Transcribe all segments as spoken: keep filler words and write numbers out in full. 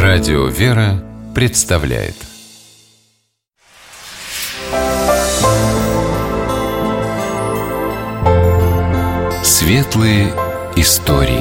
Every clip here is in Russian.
Радио «Вера» представляет Светлые истории.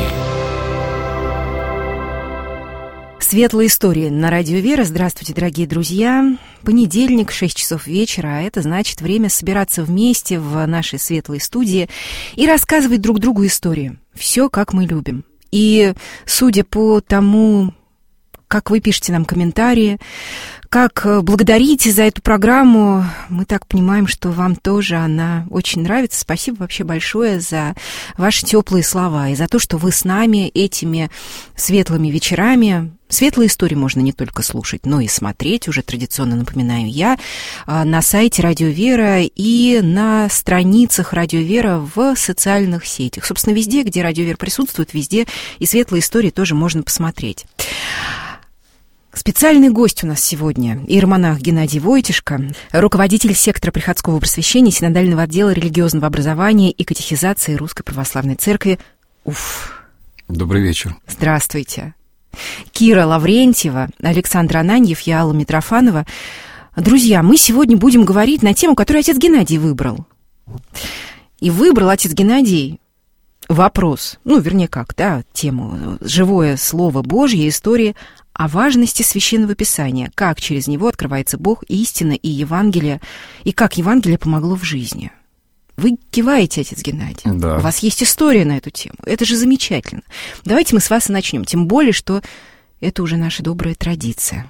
Светлые истории на Радио «Вера». Здравствуйте, дорогие друзья. Понедельник, шесть часов вечера, а это значит время собираться вместе в нашей светлой студии и рассказывать друг другу истории. Все, как мы любим. И судя по тому, как вы пишете нам комментарии, как благодарите за эту программу, мы так понимаем, что вам тоже она очень нравится. Спасибо вообще большое за ваши теплые слова и за то, что вы с нами этими светлыми вечерами. Светлые истории можно не только слушать, но и смотреть, уже традиционно напоминаю я, на сайте Радио Вера и на страницах Радио Вера в социальных сетях. Собственно, везде, где Радио Вера присутствует, везде и светлые истории тоже можно посмотреть. Специальный гость у нас сегодня – иеромонах Геннадий Войтишко, руководитель сектора приходского просвещения, синодального отдела религиозного образования и катехизации Русской Православной Церкви. Уф. Добрый вечер. Здравствуйте. Кира Лаврентьева, Александр Ананьев, я Алла Митрофанова. Друзья, мы сегодня будем говорить на тему, которую отец Геннадий выбрал. И выбрал отец Геннадий вопрос, ну, вернее, как, да, тему «Живое Слово Божье. Истории о важности Священного Писания, как через него открывается Бог, истина и Евангелие, и как Евангелие помогло в жизни». Вы киваете, отец Геннадий. Да. У вас есть история на эту тему. Это же замечательно. Давайте мы с вас и начнем. Тем более, что это уже наша добрая традиция.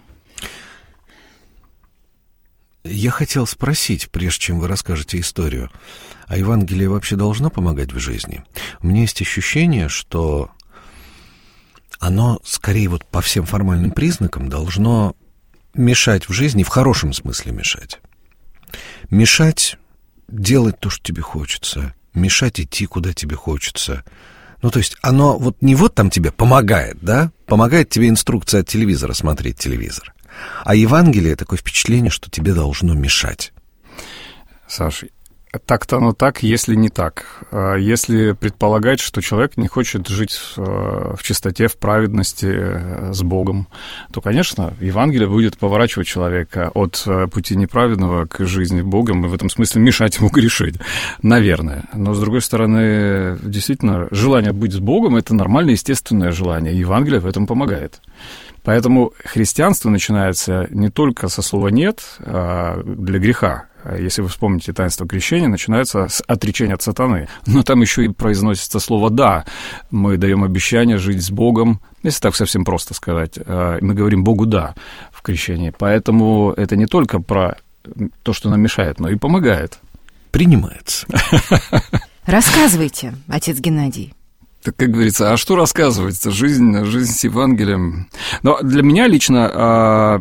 Я хотел спросить, прежде чем вы расскажете историю, а Евангелие вообще должно помогать в жизни? У меня есть ощущение, что оно, скорее, вот по всем формальным признакам должно мешать в жизни, в хорошем смысле мешать. Мешать делать то, что тебе хочется, мешать идти, куда тебе хочется. Ну, то есть оно вот не вот там тебе помогает, да? Помогает тебе инструкция от телевизора смотреть телевизор. А Евангелие — такое впечатление, что тебе должно мешать. Саша, так-то оно так, если не так. Если предполагать, что человек не хочет жить в чистоте, в праведности с Богом, то, конечно, Евангелие будет поворачивать человека от пути неправедного к жизни Богом и в этом смысле мешать ему грешить. Наверное. Но, с другой стороны, действительно, желание быть с Богом — это нормальное, естественное желание. И Евангелие в этом помогает. Поэтому христианство начинается не только со слова «нет» для греха. Если вы вспомните таинство крещения, начинается с отречения от сатаны. Но там еще и произносится слово «да». Мы даем обещание жить с Богом, если так совсем просто сказать. Мы говорим Богу «да» в крещении. Поэтому это не только про то, что нам мешает, но и помогает. Принимается. Рассказывайте, отец Геннадий. Так, как говорится, а что рассказывать? Жизнь, жизнь с Евангелием. Но для меня лично,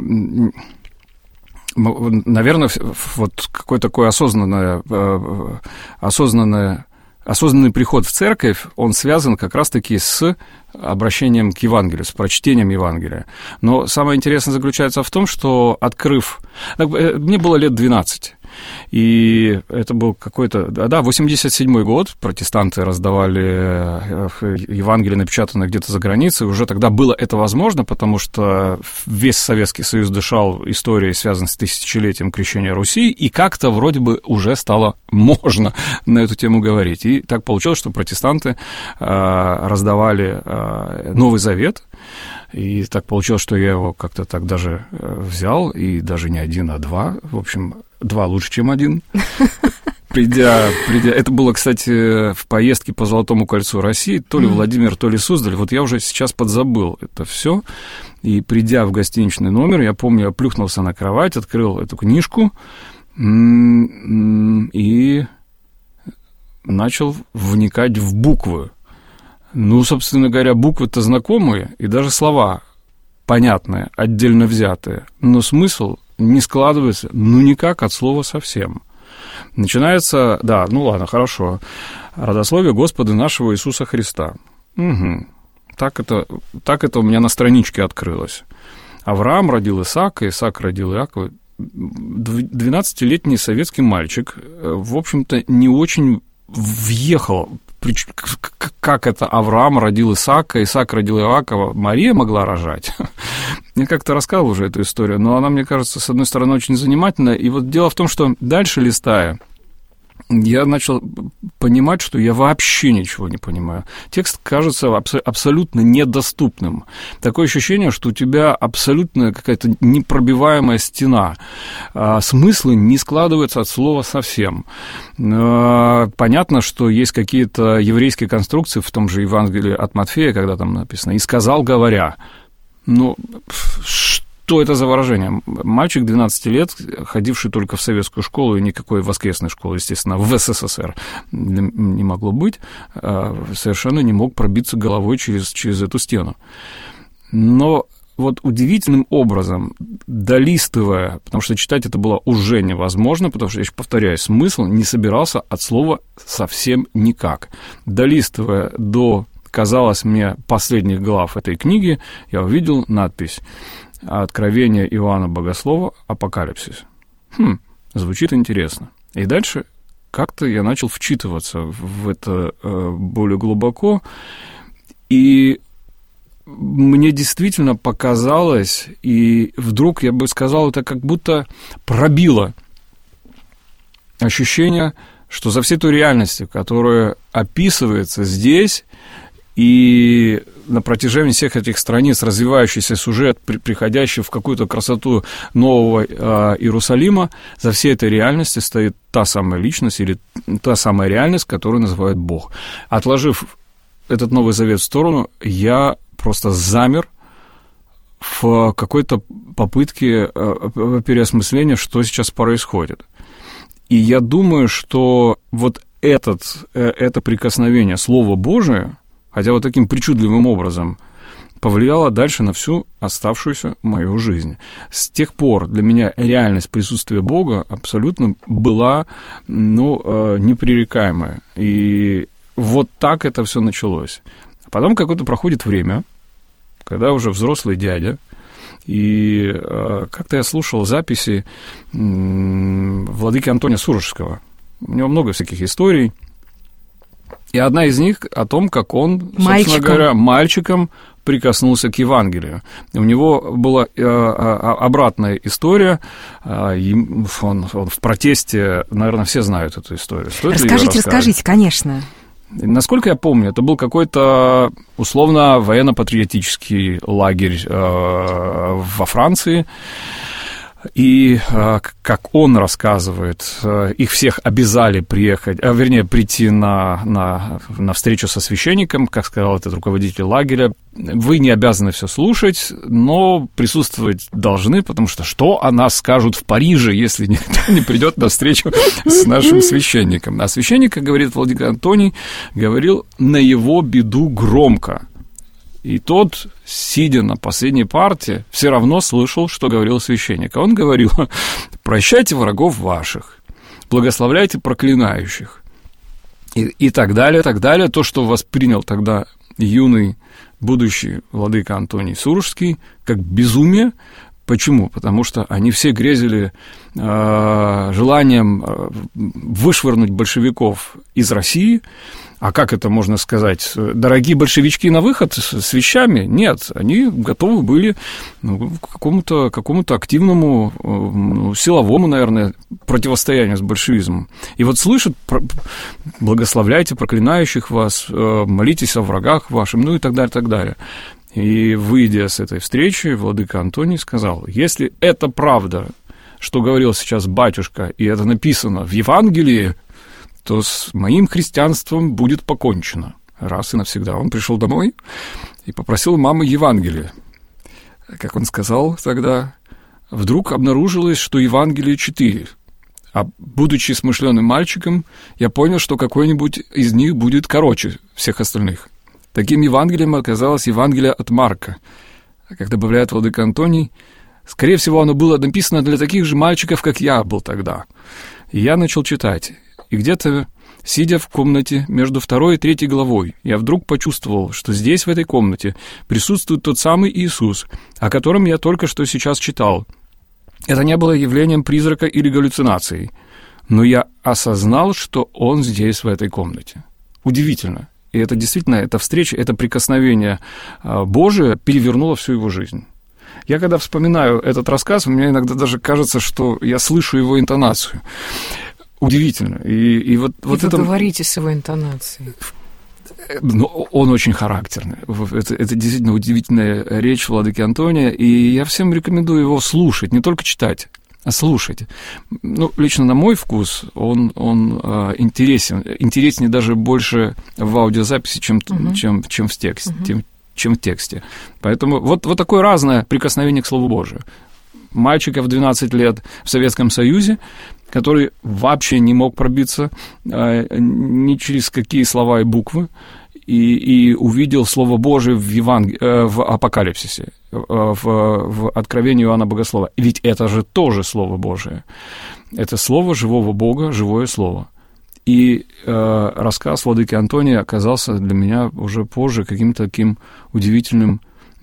наверное, вот какой такой осознанный, осознанный, осознанный приход в церковь, он связан как раз-таки с обращением к Евангелию, с прочтением Евангелия. Но самое интересное заключается в том, что, открыв... Мне было лет двенадцать. И это был какой-то, да, восемьдесят седьмой год, протестанты раздавали Евангелие, напечатанное где-то за границей, уже тогда было это возможно, потому что весь Советский Союз дышал историей, связанной с тысячелетием крещения Руси, и как-то вроде бы уже стало можно на эту тему говорить. И так получилось, что протестанты раздавали Новый Завет, и так получилось, что я его как-то так даже взял, и даже не один, а два, в общем... Два лучше, чем один. Придя, придя... Это было, кстати, в поездке по Золотому кольцу России, то ли Владимир, то ли Суздаль. Вот я уже сейчас подзабыл это все. И придя в гостиничный номер, я помню, я плюхнулся на кровать, открыл эту книжку и начал вникать в буквы. Ну, собственно говоря, буквы-то знакомые, и даже слова понятные, отдельно взятые, но смысл не складывается, ну, никак от слова совсем. Начинается, да, ну, ладно, хорошо, родословие Господа нашего Иисуса Христа. Угу. Так это, так это у меня на страничке открылось. Авраам родил Исаака, Исаак родил Иакова. двенадцатилетний советский мальчик, в общем-то, не очень въехал, как это Авраам родил Исаака, Исаак родил Иакова, Мария могла рожать. Я как-то рассказывал уже эту историю, но она, мне кажется, с одной стороны, очень занимательная. И вот дело в том, что дальше листая, я начал понимать, что я вообще ничего не понимаю. Текст кажется абс- абсолютно недоступным. Такое ощущение, что у тебя абсолютно какая-то непробиваемая стена. А смыслы не складываются от слова совсем. А, понятно, что есть какие-то еврейские конструкции в том же Евангелии от Матфея, когда там написано «и сказал, говоря». Ну, что это за выражение? Мальчик двенадцати лет, ходивший только в советскую школу, и никакой воскресной школы, естественно, в СССР не могло быть, совершенно не мог пробиться головой через, через эту стену. Но вот удивительным образом, долистывая, потому что читать это было уже невозможно, потому что, я еще повторяю, смысл не собирался от слова совсем никак. Долистывая до, казалось мне, последних глав этой книги, я увидел надпись «Откровение Иоанна Богослова. Апокалипсис». Хм, звучит интересно. И дальше как-то я начал вчитываться в это э, более глубоко, и мне действительно показалось, и вдруг, я бы сказал, это как будто пробило ощущение, что за всей той реальностью, которая описывается здесь, и на протяжении всех этих страниц развивающийся сюжет, при, приходящий в какую-то красоту нового э, Иерусалима, за всей этой реальностью стоит та самая личность или та самая реальность, которую называют Бог. Отложив этот Новый Завет в сторону, я просто замер в какой-то попытке э, переосмысления, что сейчас происходит. И я думаю, что вот этот, э, это прикосновение Слова Божия, хотя вот таким причудливым образом, повлияло дальше на всю оставшуюся мою жизнь. С тех пор для меня реальность присутствия Бога абсолютно была, ну, непререкаемая. И вот так это все началось. А потом какое-то проходит время, когда уже взрослый дядя, и как-то я слушал записи владыки Антония Сурожского. У него много всяких историй. И одна из них о том, как он, собственно мальчиком. говоря, мальчиком прикоснулся к Евангелию. У него была э, обратная история. Он, он в протесте, наверное, все знают эту историю. Стоит расскажите, расскажите, конечно. Насколько я помню, это был какой-то условно военно-патриотический лагерь э, во Франции. И, как он рассказывает, их всех обязали приехать, а, вернее, прийти на, на, на встречу со священником, как сказал этот руководитель лагеря. Вы не обязаны все слушать, но присутствовать должны, потому что что о нас скажут в Париже, если никто не придет на встречу с нашим священником? А священник, как говорит владыка Антоний, говорил на его беду громко. И тот, сидя на последней парте, все равно слышал, что говорил священник. А он говорил: прощайте врагов ваших, благословляйте проклинающих. И, и так далее, так далее. То, что воспринял тогда юный будущий владыка Антоний Сурожский как безумие. Почему? Потому что они все грезили э, желанием э, вышвырнуть большевиков из России. А как это можно сказать? Дорогие большевички на выход с вещами? Нет, они готовы были ну, к какому-то, какому-то активному, ну, силовому, наверное, противостоянию с большевизмом. И вот слышат: благословляйте проклинающих вас, молитесь о врагах вашим, ну и так далее, так далее. И, выйдя с этой встречи, владыка Антоний сказал: если это правда, что говорил сейчас батюшка, и это написано в Евангелии, то с моим христианством будет покончено раз и навсегда. Он пришел домой и попросил у мамы Евангелие. Как он сказал тогда, вдруг обнаружилось, что Евангелие четыре. А будучи смышленым мальчиком, я понял, что какой-нибудь из них будет короче всех остальных. Таким Евангелием оказалось Евангелие от Марка. Как добавляет владыка Антоний, скорее всего, оно было написано для таких же мальчиков, как я был тогда. И я начал читать. И где-то, сидя в комнате между второй и третьей главой, я вдруг почувствовал, что здесь, в этой комнате, присутствует тот самый Иисус, о котором я только что сейчас читал. Это не было явлением призрака или галлюцинацией, но я осознал, что Он здесь, в этой комнате. Удивительно. И это действительно, эта встреча, это прикосновение Божие перевернуло всю его жизнь. Я когда вспоминаю этот рассказ, мне иногда даже кажется, что я слышу его интонацию. Удивительно. И, и вот, и вот вы это... говорите с его интонацией. Но он очень характерный. Это, это действительно удивительная речь владыки Антония, и я всем рекомендую его слушать, не только читать, а слушать. Ну, лично на мой вкус он, он э, интересен, интереснее даже больше в аудиозаписи, чем, uh-huh. чем, чем, в тексте, uh-huh. чем, чем в тексте. Поэтому вот, вот такое разное прикосновение к Слову Божию. Мальчика в двенадцать лет в Советском Союзе, который вообще не мог пробиться э, ни через какие слова и буквы, и, и увидел Слово Божие в, Еванг... э, в Апокалипсисе, э, в, в Откровении Иоанна Богослова. Ведь это же тоже Слово Божие. Это Слово живого Бога, живое Слово. И э, рассказ владыки Антония оказался для меня уже позже каким-то таким удивительным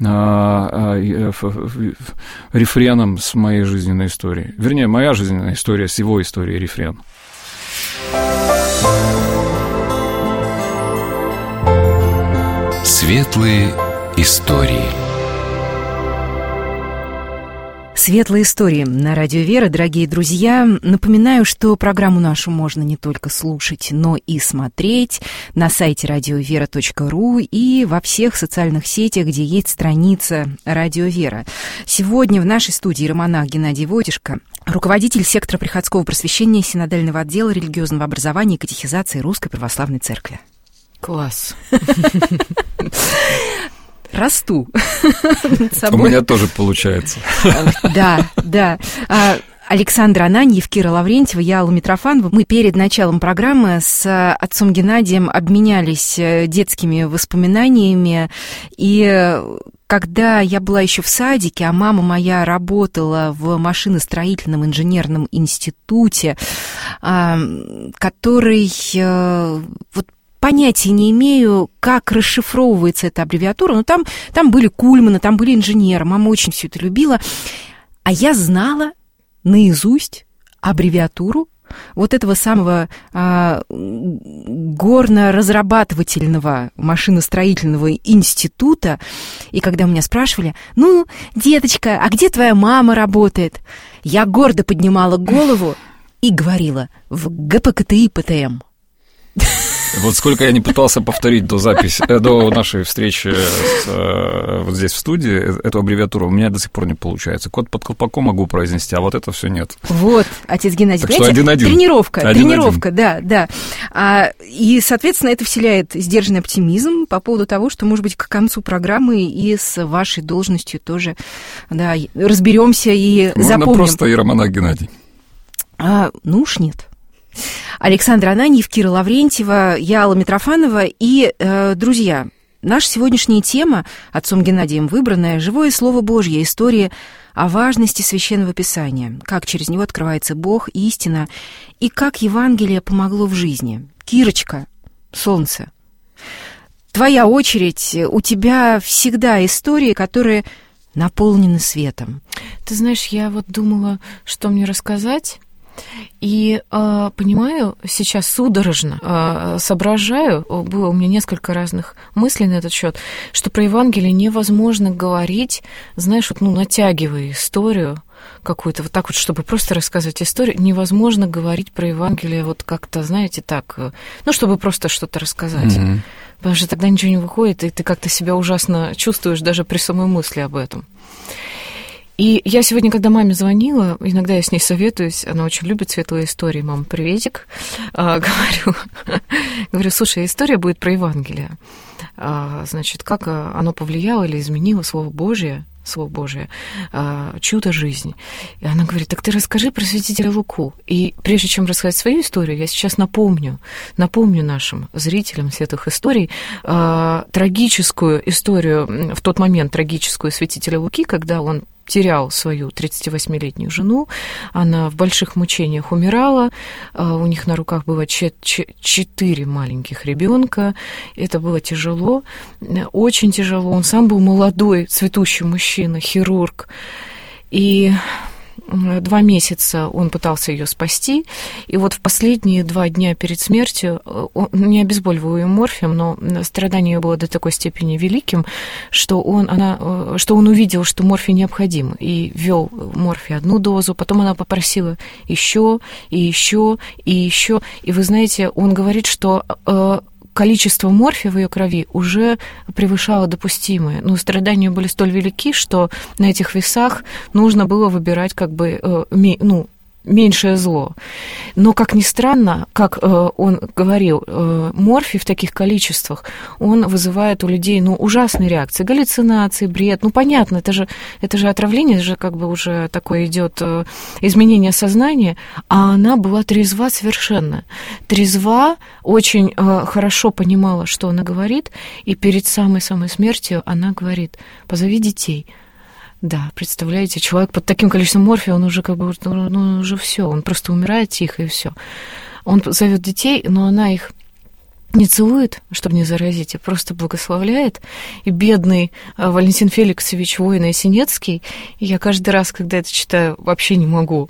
рефреном с моей жизненной историей. Вернее, моя жизненная история с его историей рефрен. Светлые истории. Светлые истории на Радио Вера, дорогие друзья. Напоминаю, что программу нашу можно не только слушать, но и смотреть на сайте радио вера точка ру и во всех социальных сетях, где есть страница Радио Вера. Сегодня в нашей студии иеромонах Геннадий Войтишко, руководитель сектора приходского просвещения Синодального отдела религиозного образования и катехизации Русской Православной Церкви. Класс. Расту. У меня тоже получается. Да, да. Александр Ананьев, Кира Лаврентьева, я Алла Митрофанова. Мы перед началом программы с отцом Геннадием обменялись детскими воспоминаниями. И когда я была еще в садике, а мама моя работала в машиностроительном инженерном институте, который вот понятия не имею, как расшифровывается эта аббревиатура, но там, там были кульманы, там были инженеры, мама очень все это любила. А я знала наизусть аббревиатуру вот этого самого а, горно-разрабатывательного машиностроительного института. И когда меня спрашивали: ну, деточка, а где твоя мама работает? Я гордо поднимала голову и говорила: в ГПКТИ ПТМ. Вот сколько я не пытался повторить до записи, до нашей встречи с, вот здесь в студии эту аббревиатуру, у меня до сих пор не получается. Кот под колпаком могу произнести, а вот это все нет. Вот, отец Геннадий, так что один-один. Тренировка, один-один. тренировка, да, да. А, и, соответственно, это вселяет сдержанный оптимизм по поводу того, что, может быть, к концу программы и с вашей должностью тоже, да, разберемся и Можно запомним. Можно просто иеромонах Геннадий. А, ну уж нет. Александр Ананьев, Кира Лаврентьева, я Алла Митрофанова. И, э, друзья, наша сегодняшняя тема, отцом Геннадием выбранная, «Живое Слово Божье. История о важности Священного Писания. Как через него открывается Бог, истина, и как Евангелие помогло в жизни». Кирочка, солнце, твоя очередь. У тебя всегда истории, которые наполнены светом. Ты знаешь, я вот думала, что мне рассказать. И э, понимаю, сейчас судорожно э, соображаю, было у меня несколько разных мыслей на этот счет, что про Евангелие невозможно говорить, знаешь, вот, ну, натягивая историю какую-то, вот так вот, чтобы просто рассказывать историю, невозможно говорить про Евангелие вот как-то, знаете, так, ну, чтобы просто что-то рассказать. Mm-hmm. Потому что тогда ничего не выходит, и ты как-то себя ужасно чувствуешь даже при самой мысли об этом. И я сегодня, когда маме звонила, иногда я с ней советуюсь, она очень любит светлые истории, мама, приветик, а, говорю, говорю, слушай, история будет про Евангелие, а, значит, как оно повлияло или изменило Слово Божие, Слово Божие, а, чудо жизни. И она говорит: так ты расскажи про святителя Луку. И прежде чем рассказать свою историю, я сейчас напомню, напомню нашим зрителям светлых историй а, трагическую историю, в тот момент трагическую святителя Луки, когда он терял свою тридцативосьмилетнюю жену, она в больших мучениях умирала, у них на руках было четыре маленьких ребенка, это было тяжело, очень тяжело, он сам был молодой, цветущий мужчина, хирург, и два месяца он пытался ее спасти, и вот в последние два дня перед смертью, он, не обезболиваю ее морфием, но страдание ее было до такой степени великим, что он, она, что он увидел, что морфий необходим, и ввел морфий одну дозу, потом она попросила еще, и еще, и еще, и вы знаете, он говорит, что количество морфия в ее крови уже превышало допустимое. Но страдания были столь велики, что на этих весах нужно было выбирать как бы, ну, меньшее зло. Но, как ни странно, как э, он говорил, э, морфий в таких количествах, он вызывает у людей, ну, ужасные реакции, галлюцинации, бред. Ну, понятно, это же, это же отравление, это же как бы уже такое идет э, изменение сознания, а она была трезва совершенно. Трезва, очень э, хорошо понимала, что она говорит, и перед самой-самой смертью она говорит: позови детей. Да, представляете, человек под таким количеством морфия, он уже как бы, ну, уже все, он просто умирает тихо, и все. Он зовет детей, но она их не целует, чтобы не заразить, а просто благословляет. И бедный Валентин Феликсович Воин-Ясенецкий, я каждый раз, когда это читаю, вообще не могу.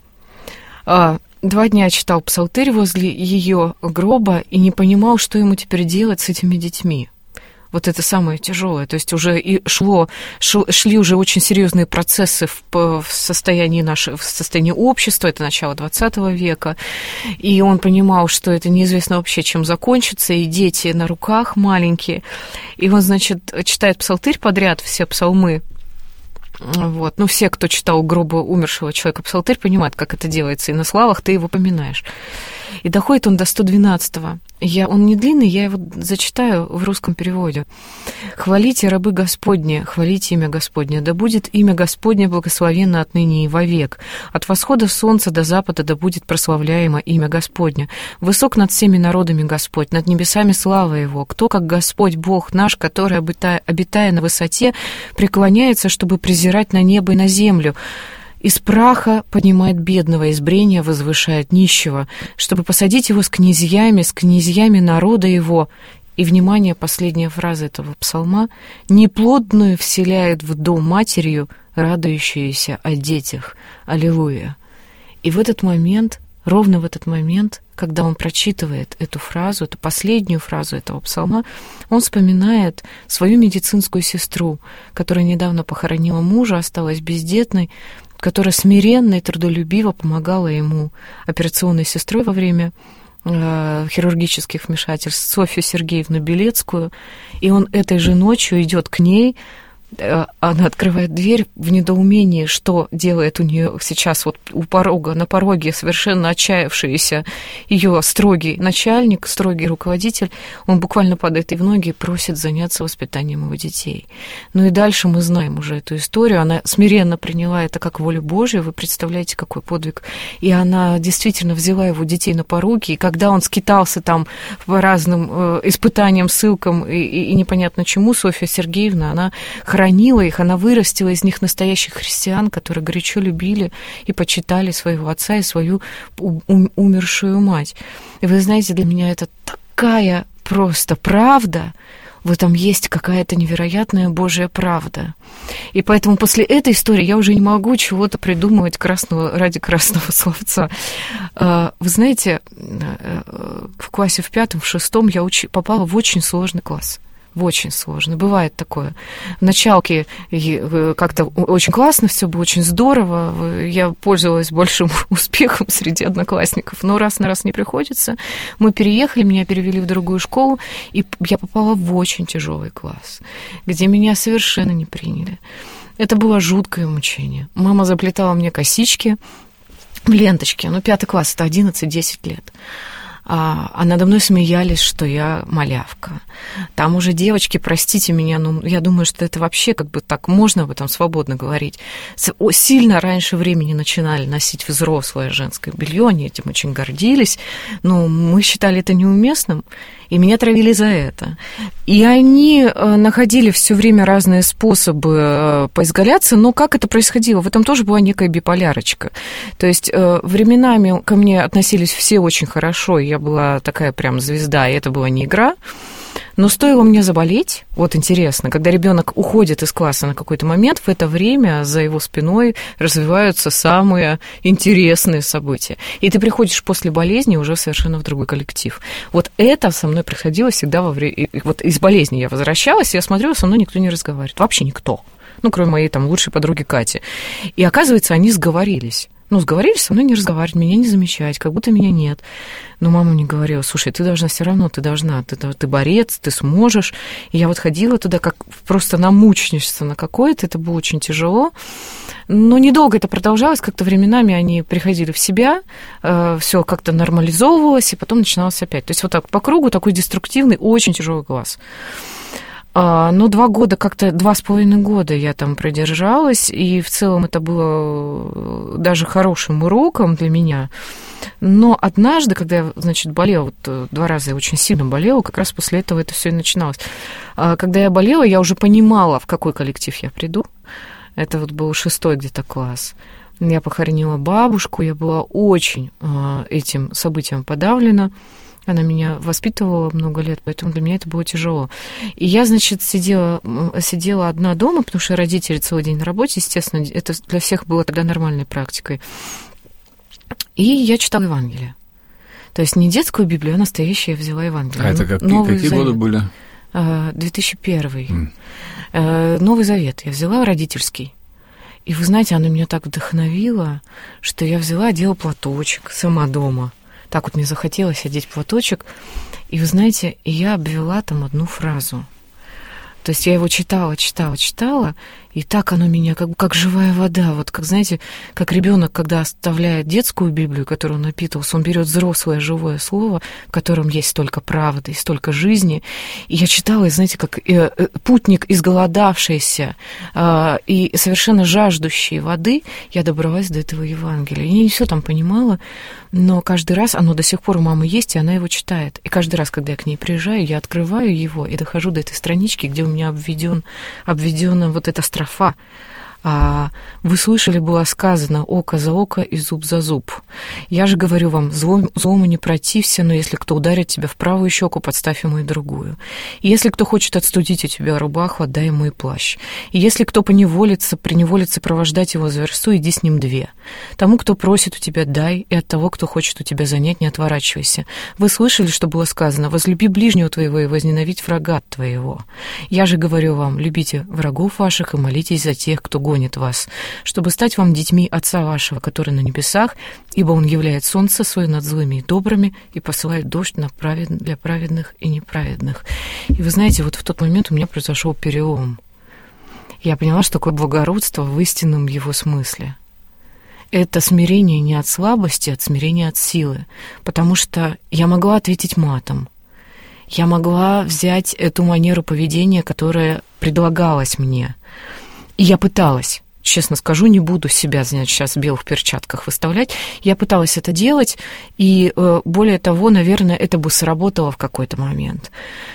Два дня читал псалтырь возле ее гроба и не понимал, что ему теперь делать с этими детьми. Вот это самое тяжелое. То есть уже и шло, шли уже очень серьезные процессы в, в состоянии нашего, в состоянии общества, это начало двадцатого века, и он понимал, что это неизвестно вообще, чем закончится, и дети на руках маленькие, и он, значит, читает псалтырь подряд, все псалмы. Вот. Ну, все, кто читал гроба умершего человека псалтырь, понимают, как это делается, и на славах ты его поминаешь. И доходит он до сто двенадцатого. Я, он не длинный, я его зачитаю в русском переводе. «Хвалите, рабы Господни, хвалите имя Господне, да будет имя Господне благословенно отныне и вовек. От восхода солнца до запада да будет прославляемо имя Господне. Высок над всеми народами Господь, над небесами слава Его. Кто, как Господь Бог наш, который, обитая, обитая на высоте, преклоняется, чтобы презирать на небо и на землю. Из праха поднимает бедного, из брения возвышает нищего, чтобы посадить его с князьями, с князьями народа его». И, внимание, последняя фраза этого псалма: «Неплодную вселяет в дом матерью, радующуюся о детях». Аллилуйя. И в этот момент, ровно в этот момент, когда он прочитывает эту фразу, эту последнюю фразу этого псалма, он вспоминает свою медицинскую сестру, которая недавно похоронила мужа, осталась бездетной, которая смиренно и трудолюбиво помогала ему, операционной сестрой во время э, хирургических вмешательств, Софью Сергеевну Белецкую. И он этой же ночью идет к ней, э, она открывает дверь в недоумении, что делает у нее сейчас вот у порога, на пороге совершенно отчаявшийся ее строгий начальник, строгий руководитель. Он буквально падает ей в ноги и просит заняться воспитанием его детей. Ну и дальше мы знаем уже эту историю. Она смиренно приняла это как волю Божию. Вы представляете, какой подвиг. И она действительно взяла его детей на поруки. И когда он скитался там по разным э, испытаниям, ссылкам и, и, и непонятно чему, Софья Сергеевна, она хранила их, она вырастила из них настоящих христиан, которые горячо любили и почитали своего отца и свою умершую мать. И вы знаете, для меня это такая просто правда. В этом есть какая-то невероятная Божья правда. И поэтому после этой истории я уже не могу чего-то придумывать красного, ради красного словца. Вы знаете, в классе в пятом, в шестом я уч... попала в очень сложный класс. В очень сложно. Бывает такое. В началке как-то очень классно, все было очень здорово. Я пользовалась большим успехом среди одноклассников, но раз на раз не приходится. Мы переехали, меня перевели в другую школу, и я попала в очень тяжелый класс, где меня совершенно не приняли. Это было жуткое мучение. Мама заплетала мне косички в ленточки. Ну, пятый класс, это одиннадцать-десять лет. А надо мной смеялись, что я малявка. Там уже девочки, простите меня, но я думаю, что это вообще как бы так можно об этом свободно говорить. Сильно раньше времени начинали носить взрослое женское белье, они этим очень гордились, но мы считали это неуместным, и меня травили за это. И они находили все время разные способы поизгаляться, но как это происходило? В этом тоже была некая биполярочка. То есть временами ко мне относились все очень хорошо, я была такая прям звезда, и это была не игра. Но стоило мне заболеть, вот интересно, когда ребенок уходит из класса на какой-то момент, в это время за его спиной развиваются самые интересные события. И ты приходишь после болезни уже совершенно в другой коллектив. Вот это со мной происходило всегда во время... Вот из болезни я возвращалась, и я смотрю, со мной никто не разговаривает. Вообще никто. Ну, кроме моей там лучшей подруги Кати. И оказывается, они сговорились. Ну, сговорились со мной не разговаривать, меня не замечать, как будто меня нет. Но мама мне говорила: слушай, ты должна все равно, ты должна, ты, ты борец, ты сможешь. И я вот ходила туда как просто на мученичество на какое-то, это было очень тяжело. Но недолго это продолжалось, как-то временами они приходили в себя, э, все как-то нормализовывалось, и потом начиналось опять. То есть вот так по кругу такой деструктивный, очень тяжелый класс. Но два года, как-то два с половиной года я там продержалась, и в целом это было даже хорошим уроком для меня. Но однажды, когда я, значит, болела, вот два раза я очень сильно болела, как раз после этого это все и начиналось. Когда я болела, я уже понимала, в какой коллектив я приду. Это вот был шестой где-то класс. Я похоронила бабушку, я была очень этим событием подавлена. Она меня воспитывала много лет, поэтому для меня это было тяжело. И я, значит, сидела, сидела одна дома, потому что родители целый день на работе, естественно, это для всех было тогда нормальной практикой. И я читала Евангелие. То есть не детскую Библию, а настоящую я взяла Евангелие. А это как, Новый какие Завет. годы были? две тысячи первый. Mm. Новый Завет я взяла, родительский. И вы знаете, оно меня так вдохновило, что я взяла, одела платочек сама дома. Так вот мне захотелось одеть платочек. И вы знаете, я обвела там одну фразу. То есть я его читала, читала, читала, и так оно меня как, как живая вода. Вот как, знаете, как ребенок, когда оставляет детскую Библию, которую он напитывался, он берет взрослое живое слово, в котором есть столько правды и столько жизни. И я читала, и, знаете, как э, э, путник, изголодавшийся э, и совершенно жаждущий воды, я добралась до этого Евангелия. Я не все там понимала, но каждый раз оно до сих пор у мамы есть, и она его читает. И каждый раз, когда я к ней приезжаю, я открываю его и дохожу до этой странички, где у меня обведен, обведена вот эта строфа. А вы слышали, было сказано: око за око и зуб за зуб. Я же говорю вам, зло, злому не протився, но если кто ударит тебя в правую щеку, подставь ему и другую. И если кто хочет отстудить у тебя рубаху, отдай ему и плащ. И если кто поневолится, приневолится провождать его за версту, иди с ним две. Тому, кто просит у тебя, дай, и от того, кто хочет у тебя занять, не отворачивайся. Вы слышали, что было сказано: возлюби ближнего твоего и возненавидь врага твоего. Я же говорю вам, любите врагов ваших и молитесь за тех, кто гонит вас, чтобы стать вам детьми Отца вашего, который на небесах, ибо Он являет солнце свое над злыми и добрыми и посылает дождь на правед... для праведных и неправедных. И вы знаете, вот в тот момент у меня произошел перелом. Я поняла, что такое благородство в истинном его смысле. Это смирение не от слабости, а от смирения от силы, потому что я могла ответить матом. Я могла взять эту манеру поведения, которая предлагалась мне. И я пыталась, честно скажу, не буду себя, значит, сейчас в белых перчатках выставлять. Я пыталась это делать, и более того, наверное, это бы сработало в какой-то момент.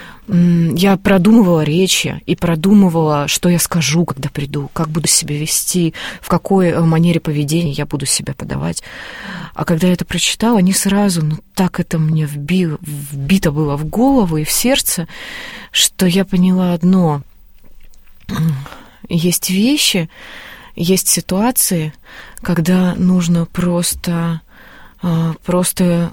Я продумывала речи и продумывала, что я скажу, когда приду, как буду себя вести, в какой манере поведения я буду себя подавать. А когда я это прочитала, не сразу, но так это мне вбило, вбито было в голову и в сердце, что я поняла одно. Есть вещи, есть ситуации, когда нужно просто, просто,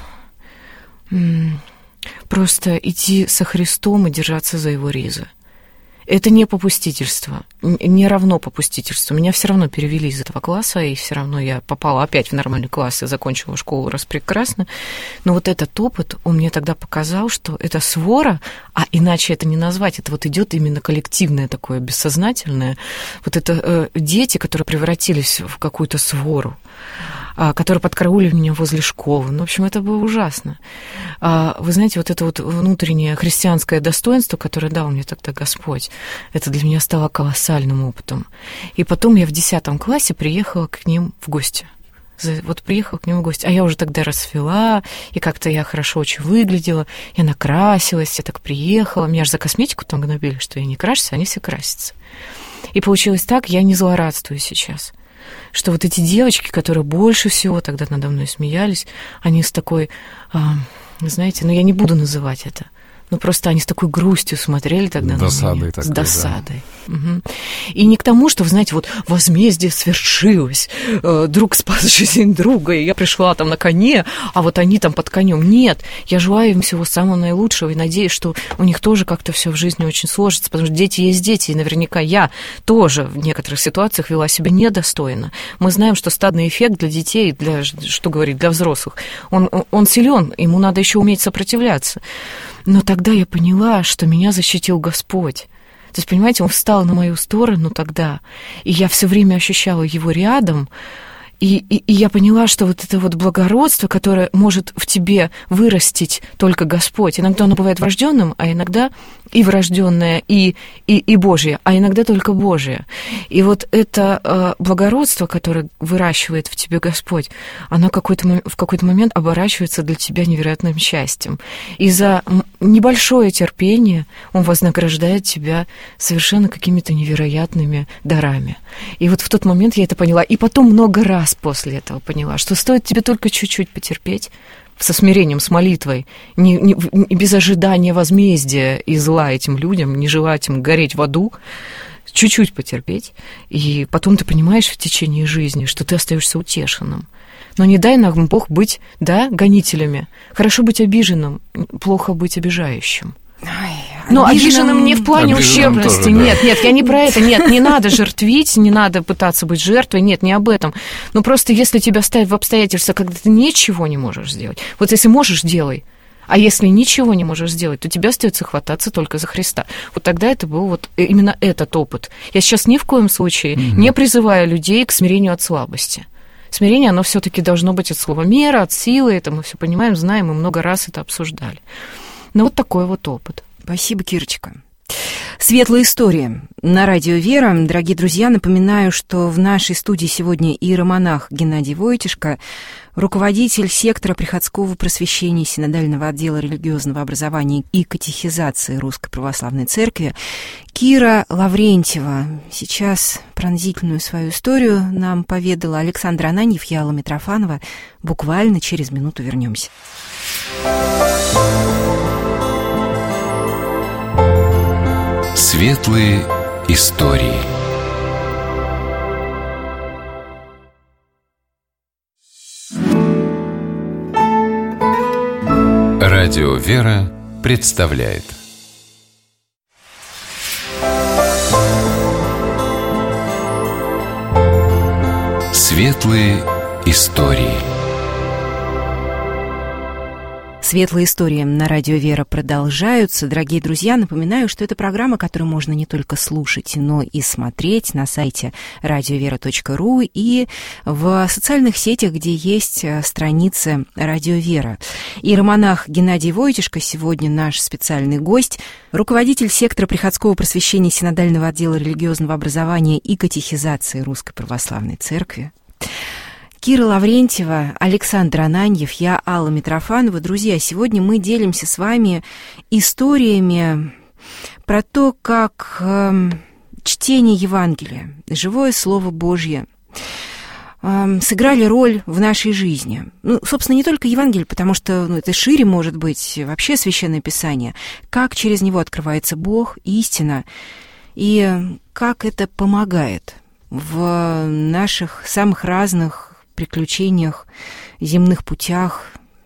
просто идти со Христом и держаться за Его ризы. Это не попустительство, не равно попустительству. Меня все равно перевели из этого класса, и все равно я попала опять в нормальный класс и закончила школу распрекрасно. Но вот этот опыт, он мне тогда показал, что это свора, а иначе это не назвать, это вот идет именно коллективное такое, бессознательное. Вот это э, дети, которые превратились в какую-то свору, которые подкараулили меня возле школы. Ну, в общем, это было ужасно. Вы знаете, вот это вот внутреннее христианское достоинство, которое дал мне тогда Господь, это для меня стало колоссальным опытом. И потом я в десятом классе приехала к ним в гости. Вот приехала к ним в гости. А я уже тогда расцвела, и как-то я хорошо очень выглядела, я накрасилась, я так приехала. Меня же за косметику там гнобили, что я не крашусь, а они все красятся. И получилось так, я не злорадствую сейчас, что вот эти девочки, которые больше всего тогда надо мной смеялись, они с такой, а, знаете, ну я не буду называть это, Ну, просто они с такой грустью смотрели тогда на досадой меня. Такой, с досадой. Да. Угу. И не к тому, что, вы знаете, вот возмездие свершилось, э, друг спас жизнь друга, и я пришла там на коне, а вот они там под конем. Нет, я желаю им всего самого наилучшего и надеюсь, что у них тоже как-то все в жизни очень сложится, потому что дети есть дети, и наверняка я тоже в некоторых ситуациях вела себя недостойно. Мы знаем, что стадный эффект для детей, для, что говорить, для взрослых, он, он силен, ему надо еще уметь сопротивляться. Но тогда я поняла, что меня защитил Господь. То есть, понимаете, Он встал на мою сторону тогда, и я все время ощущала Его рядом, и, и, и я поняла, что вот это вот благородство, которое может в тебе вырастить только Господь, иногда оно бывает врожденным, а иногда и врожденное, и, и, и Божье, а иногда только Божье. И вот это э, благородство, которое выращивает в тебе Господь, оно какой-то, в какой-то момент оборачивается для тебя невероятным счастьем. И за небольшое терпение Он вознаграждает тебя совершенно какими-то невероятными дарами. И вот в тот момент я это поняла. И потом много раз после этого поняла, что стоит тебе только чуть-чуть потерпеть, со смирением, с молитвой, не, не, не без ожидания возмездия и зла этим людям, не желать им гореть в аду, чуть-чуть потерпеть, и потом ты понимаешь в течение жизни, что ты остаешься утешенным. Но не дай нам Бог быть, да, гонителями. Хорошо быть обиженным, плохо быть обижающим. Но обиженным не в плане обиженным ущербности. Тоже, да. Нет, нет, я не про это. Нет, не надо жертвить, не надо пытаться быть жертвой. Нет, не об этом. Но просто если тебя ставят в обстоятельства, когда ты ничего не можешь сделать. Вот если можешь, делай. А если ничего не можешь сделать, то тебе остается хвататься только за Христа. Вот тогда это был вот именно этот опыт. Я сейчас ни в коем случае mm-hmm. не призываю людей к смирению от слабости. Смирение, оно все-таки должно быть от слова мера, от силы. Это мы все понимаем, знаем, и много раз это обсуждали. Ну, вот такой вот опыт. Спасибо, Кирочка. Светлая история на радио «Вера». Дорогие друзья, напоминаю, что в нашей студии сегодня иеромонах Геннадий Войтишко, руководитель сектора приходского просвещения Синодального отдела религиозного образования и катехизации Русской Православной Церкви, Кира Лаврентьева. Сейчас пронзительную свою историю нам поведала Александр Ананьев, я Алла Митрофанова. Буквально через минуту вернемся. Светлые истории. Радио «Вера» представляет Светлые истории. Светлые истории на радио «Вера» продолжаются. Дорогие друзья, напоминаю, что это программа, которую можно не только слушать, но и смотреть на сайте радиовера точка ру и в социальных сетях, где есть страницы «Радио Вера». Иеромонах Геннадий Войтишко сегодня наш специальный гость, руководитель сектора приходского просвещения Синодального отдела религиозного образования и катехизации Русской Православной Церкви. Кира Лаврентьева, Александр Ананьев, я Алла Митрофанова. Друзья, сегодня мы делимся с вами историями про то, как э, чтение Евангелия, живое Слово Божье э, сыграли роль в нашей жизни. Ну, собственно, не только Евангелие, потому что ну, это шире может быть вообще Священное Писание. Как через него открывается Бог, истина, и как это помогает в наших самых разных приключениях, земных путях.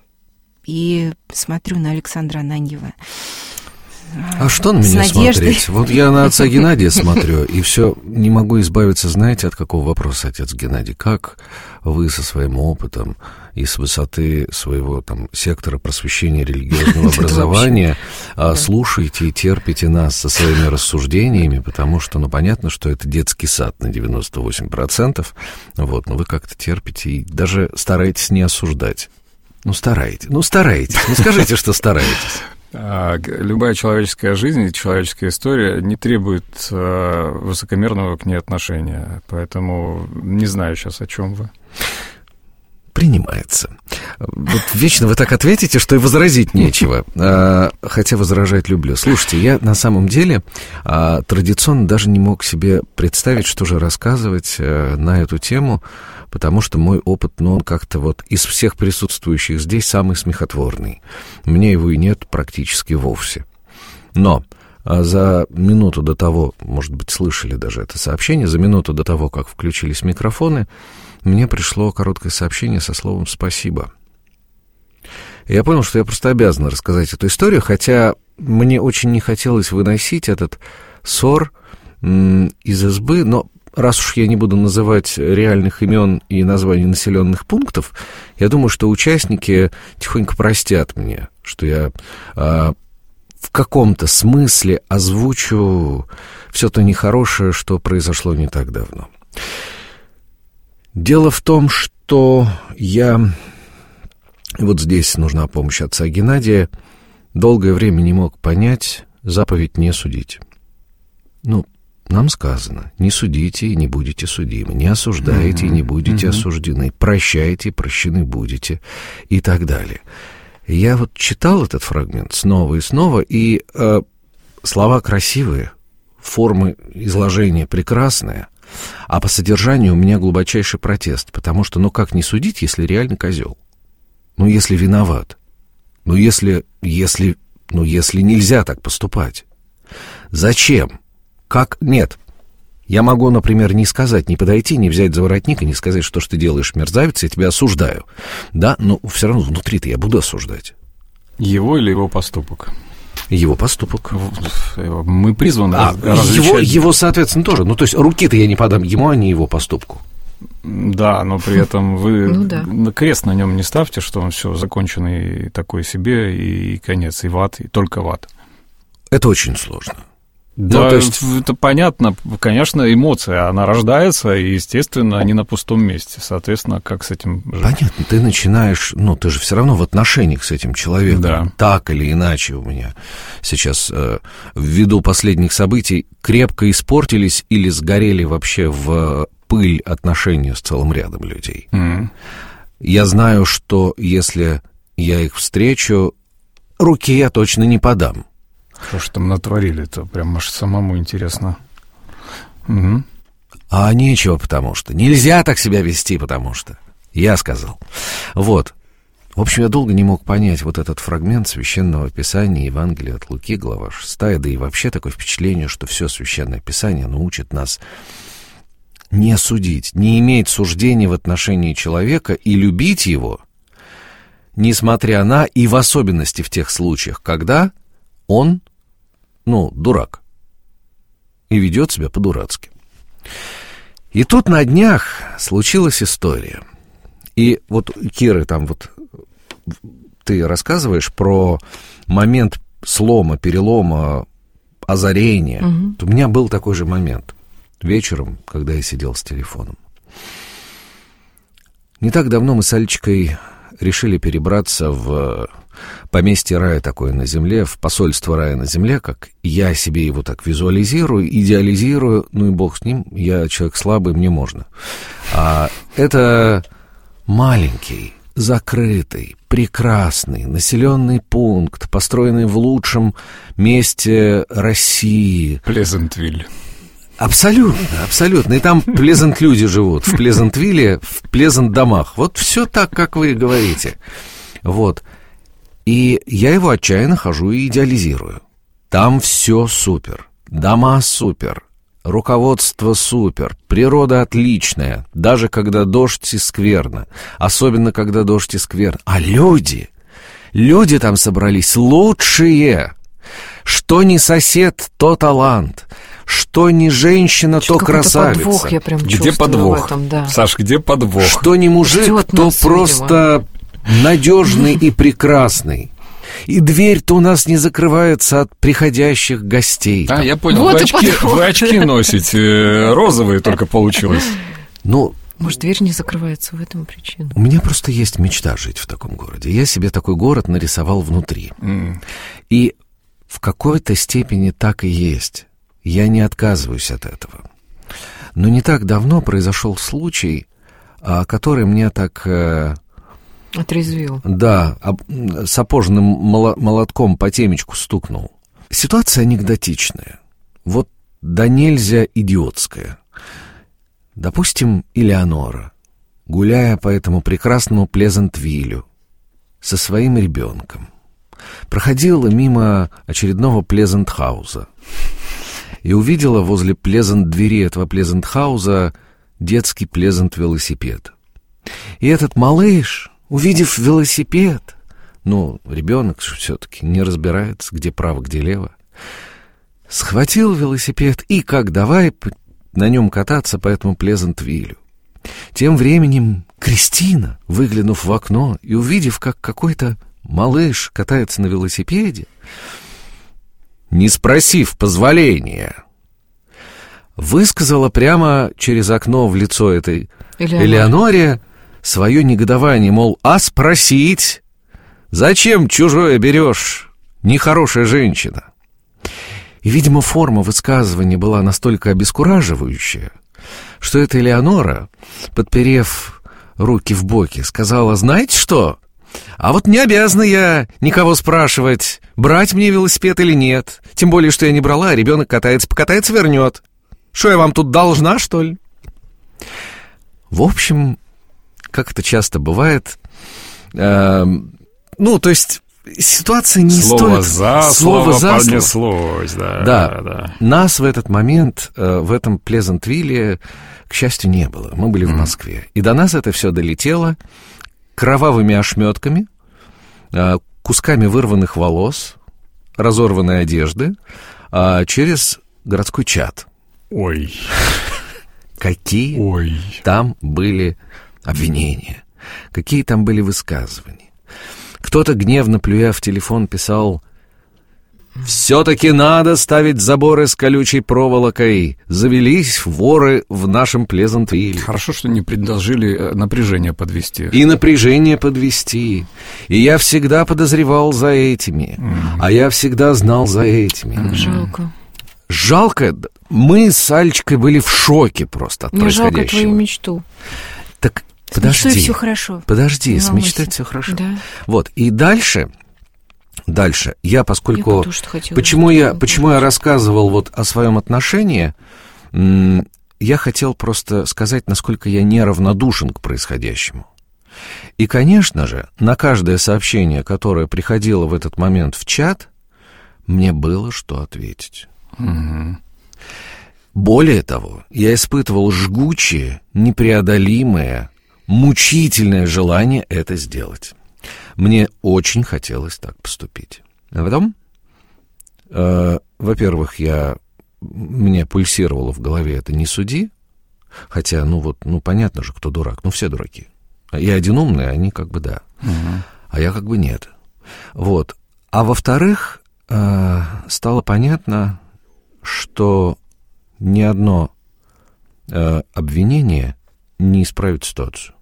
И смотрю на Александра Ананьева. А что на меня смотреть? Вот я на отца Геннадия смотрю, и все не могу избавиться, знаете, от какого вопроса, отец Геннадий? Как вы со своим опытом и с высоты своего там сектора просвещения религиозного образования слушаете и терпите нас со своими рассуждениями, потому что, ну, понятно, что это детский сад на девяносто восемь процентов, вот, но вы как-то терпите и даже стараетесь не осуждать. Ну, стараетесь, ну, стараетесь, ну, скажите, что стараетесь. Любая человеческая жизнь, человеческая история не требует высокомерного к ней отношения, поэтому не знаю сейчас, о чем вы. Принимается. Вот вечно вы так ответите, что и возразить нечего. Хотя возражать люблю. Слушайте, я на самом деле традиционно даже не мог себе представить, что же рассказывать на эту тему, потому что мой опыт, ну, он как-то вот из всех присутствующих здесь самый смехотворный. У меня его и нет практически вовсе. Но за минуту до того, может быть, слышали даже это сообщение, за минуту до того, как включились микрофоны, мне пришло короткое сообщение со словом «спасибо». Я понял, что я просто обязан рассказать эту историю, хотя мне очень не хотелось выносить этот ссор м, из избы, но раз уж я не буду называть реальных имен и названий населенных пунктов, я думаю, что участники тихонько простят мне, что я а, в каком-то смысле озвучу все то нехорошее, что произошло не так давно. Дело в том, что я... Вот здесь нужна помощь отца Геннадия. Долгое время не мог понять заповедь «не судить». Ну, нам сказано: не судите и не будете судимы, не осуждаете mm-hmm. и не будете mm-hmm. осуждены, прощайте и прощены будете, и так далее. Я вот читал этот фрагмент снова и снова, и э, слова красивые, формы изложения прекрасные, а по содержанию у меня глубочайший протест, потому что ну как не судить, если реально козел? Ну, если виноват, ну, если, если, ну, если нельзя так поступать. Зачем? Как? Нет. Я могу, например, не сказать, не подойти, не взять за воротник и не сказать, что ж ты делаешь, мерзавец, я тебя осуждаю. Да, но все равно внутри-то я буду осуждать. Его или его поступок? Его поступок. Мы призваны а, различать. Его, его, соответственно, тоже. Ну, то есть руки-то я не подам ему, а не его поступку. Да, но при этом вы ну, да. крест на нем не ставьте, что он все законченный такой себе, и конец, и в ад, и только в ад. Это очень сложно. Да, ну, то есть... это понятно, конечно, эмоция, она рождается, и, естественно, не на пустом месте. Соответственно, как с этим жить? Понятно, ты начинаешь, ну, ты же все равно в отношениях с этим человеком. Да. Так или иначе у меня сейчас, э, ввиду последних событий, крепко испортились или сгорели вообще в пыль отношения с целым рядом людей. Mm. Я знаю, что если я их встречу, руки я точно не подам. Что ж там натворили-то? Прям аж самому интересно. Угу. А нечего, потому что. Нельзя так себя вести, потому что. Я сказал. Вот. В общем, я долго не мог понять вот этот фрагмент Священного Писания, Евангелия от Луки, глава шестая, да и вообще такое впечатление, что все Священное Писание научит нас не судить, не иметь суждений в отношении человека и любить его, несмотря на, и в особенности в тех случаях, когда он, ну, дурак, и ведет себя по-дурацки. И тут на днях случилась история. И вот, Кира, там вот ты рассказываешь про момент слома, перелома, озарения. Угу. У меня был такой же момент вечером, когда я сидел с телефоном. Не так давно мы с Альчикой решили перебраться в поместье рая такое на земле, в посольство рая на земле, как я себе его так визуализирую, идеализирую, ну и бог с ним, я человек слабый, мне можно. А это маленький, закрытый, прекрасный, населенный пункт, построенный в лучшем месте России. Плезентвиль. Абсолютно, абсолютно. И там плезент-люди живут. В Плезентвилле, в плезент-домах. Вот все так, как вы говорите. Вот. И я его отчаянно хожу и идеализирую. Там все супер. Дома супер. Руководство супер. Природа отличная. Даже когда дождь и скверно. Особенно, когда дождь и скверно. А люди... Люди там собрались лучшие. Что не сосед, то талант. Что не женщина, Чуть то красавица. Подвох я прям где подвох? В этом, да. Саш, где подвох? Что не мужик, Ждёт то нас, просто видимо. Надежный и прекрасный. И дверь-то у нас не закрывается от приходящих гостей. А, я понял, Вот вы, очки, подвох. вы очки носите, розовые только получилось. Ну, может, дверь не закрывается, в этом причина. у меня просто есть мечта жить в таком городе. Я себе такой город нарисовал внутри. Mm. И в какой-то степени так и есть. Я не отказываюсь от этого. Но не так давно произошел случай, который мне так... Отрезвил. Да, сапожным молотком по темечку стукнул. Ситуация анекдотичная. Вот да нельзя идиотская. Допустим, Элеонора, гуляя по этому прекрасному Плезентвиллю со своим ребенком, проходила мимо очередного Плезент-хауза и увидела возле Плезент-двери этого Плезент-хауза детский Плезент-велосипед. И этот малыш, увидев велосипед, ну, ребенок все-таки не разбирается, где право, где лево, схватил велосипед и как давай на нем кататься по этому Плезент-виллю. Тем временем Кристина, выглянув в окно и увидев, как какой-то малыш катается на велосипеде, не спросив позволения, высказала прямо через окно в лицо этой Элеоноре, Элеоноре свое негодование, мол, а спросить? Зачем чужое берешь, нехорошая женщина? И, видимо, форма высказывания была настолько обескураживающая, что эта Элеонора, подперев руки в боки, сказала: знаете что? А вот не обязана я никого спрашивать, брать мне велосипед или нет. Тем более, что я не брала, а ребенок катается, покатается, вернет. Что, я вам тут должна, что ли? В общем, как это часто бывает, э, ну, то есть ситуация не слово стоит... За, слово за слово понеслось, да, да. да. Нас в этот момент, э, в этом Плезент-вилле, к счастью, не было. Мы были mm. в Москве. И до нас это все долетело кровавыми ошметками, э, кусками вырванных волос, разорванной одежды, э, через городской чат. Ой. Какие Ой. там были обвинения, какие там были высказывания. Кто-то, гневно плюя в телефон, писал: «Все-таки надо ставить заборы с колючей проволокой. Завелись воры в нашем Плезент-вилле». Хорошо, что не предложили напряжение подвести. И напряжение подвести. И я всегда подозревал за этими. Mm-hmm. А я всегда знал за этими. Mm-hmm. Жалко. Жалко. Мы с Алечкой были в шоке просто от Мне происходящего. Жалко твою мечту. Так с подожди. мечтой все хорошо. Подожди, не с мечтой все хорошо. Да. Вот, и дальше, дальше, я, поскольку... Я почему я, почему я рассказывал вот о своем отношении, м- я хотел просто сказать, насколько я неравнодушен к происходящему. И, конечно же, на каждое сообщение, которое приходило в этот момент в чат, мне было что ответить. Угу. Более того, я испытывал жгучее, непреодолимое, мучительное желание это сделать. Мне очень хотелось так поступить. А потом, э, во-первых, я, мне пульсировало в голове это «не суди», хотя, ну вот, ну понятно же, кто дурак, ну все дураки. Я один умный, они как бы да, угу. а я как бы нет. Вот. А во-вторых, э, стало понятно, что ни одно э, обвинение не исправит ситуацию.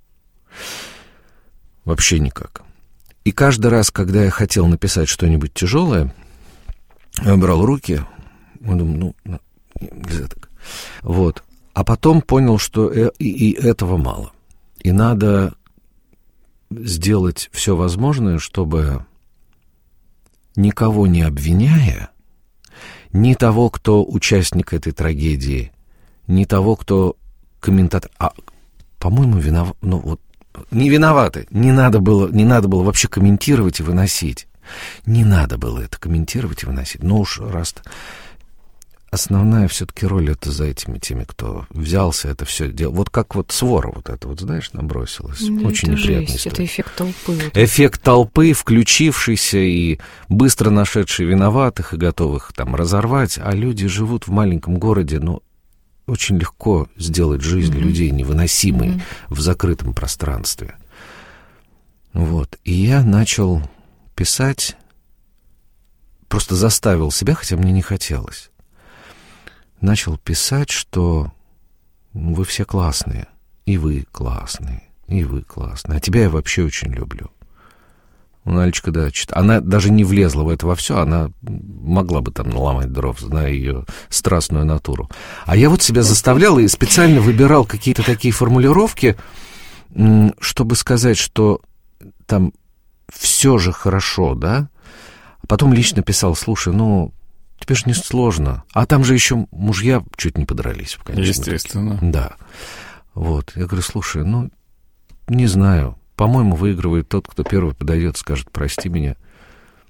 Вообще никак. И каждый раз, когда я хотел написать что-нибудь тяжелое, я брал руки, я думаю, ну, нельзя так. Вот. А потом понял, что и, и этого мало. И надо сделать все возможное, чтобы, никого не обвиняя, ни того, кто участник этой трагедии, ни того, кто комментатор... А, по-моему, виноват... Ну, вот, не виноваты. Не надо было, не надо было вообще комментировать и выносить. Не надо было это комментировать и выносить. Но уж раз... Основная все-таки роль это за этими теми, кто взялся это все делать. Вот как вот свора вот это вот, знаешь, набросилась. Да, очень неприятная история. Это эффект толпы. Вот эффект толпы, включившийся и быстро нашедший виноватых и готовых там разорвать. А люди живут в маленьком городе, но очень легко сделать жизнь mm-hmm. людей невыносимой mm-hmm. в закрытом пространстве. Вот. И я начал писать, просто заставил себя, хотя мне не хотелось. Начал писать, что вы все классные, и вы классные, и вы классные. А тебя я вообще очень люблю. Алечка, да, она даже не влезла в это во все, она могла бы там наломать дров, зная ее страстную натуру. А я вот себя заставлял и специально выбирал какие-то такие формулировки, чтобы сказать, что там все же хорошо, да? А потом лично писал: слушай, ну... тебе же не сложно. А там же еще мужья чуть не подрались в конечном итоге. Естественно. Да. Вот. Я говорю: слушай, ну, не знаю. По-моему, выигрывает тот, кто первый подойдет, скажет: прости меня.